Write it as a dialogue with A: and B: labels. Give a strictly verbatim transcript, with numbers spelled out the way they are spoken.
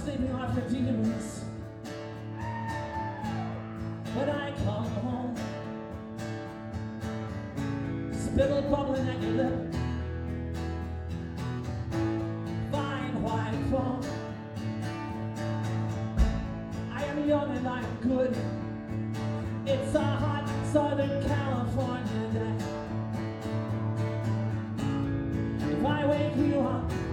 A: sleeping off your demons. When I come home, spittle bubbling at your lip, fine white foam. I am young and I am good. It's a hot Southern California day. If I wake you up